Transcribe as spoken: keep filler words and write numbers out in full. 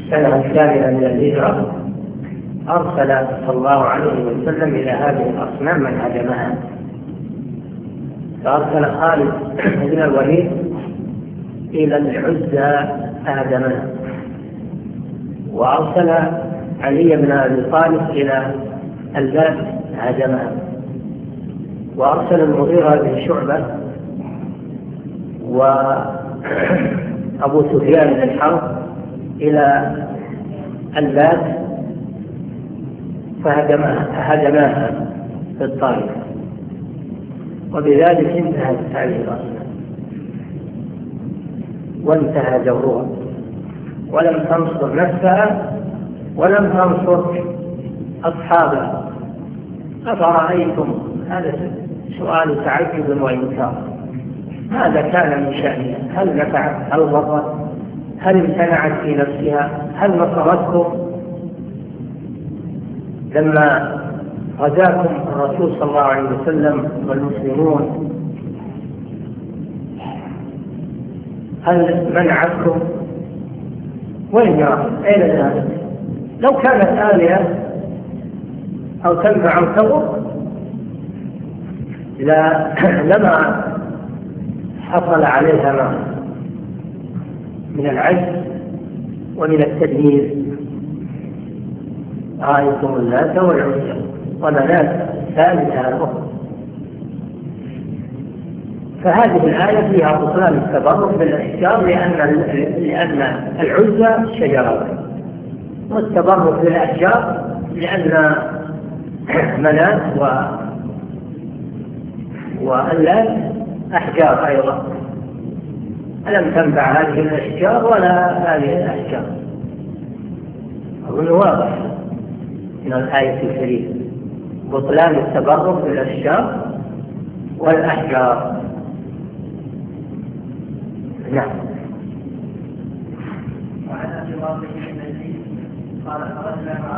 السنة الثامنة من الهجرة أرسل صلى الله عليه وسلم إلى هذه الأصنام من هدمها، فأرسل خالد بن الوليد إلى العزى فهدمها، وأرسل علي بن أبي طالب إلى اللات هدمها، وأرسل المغيرة بن شعبة وأبو سفيان بن الحرب إلى اللات فهدماها في الطائف، وبذلك انتهت هذه الأصنام وانتهى جورها، ولم تنصر نفسها ولم تنصر أصحابها. أفرأيتم، هذا سؤال تعجب وإنكار، ماذا كان من شأنها؟ هل نفعت؟ هل ضرت؟ هل امتنعت في نفسها؟ هل نصرتكم؟ لما غزاكم الرسول صلى الله عليه وسلم والمسلمون هل منعتكم؟ وين راحت؟ أين ذهبت؟ لو كانت آلهة أو تنفع أو تضر لما حصل عليها ما من العجز ومن التدمير. رأيتم اللات والعزى ومناة الثالثة الأخرى. فهذه الآية فيها بطلان التبرك بالأشجار، لأن لأن العزى شجرة، والتبرك بالأشجار لأن مناة و واللات أحجار أيضا، ألم تنفع هذه الأشجار ولا هذه الأحجار؟ أظن واضح من الآية الكريمة بطلان التبرك بالأشجار والأحجار. نعم. وعن أبي واقد الذي قال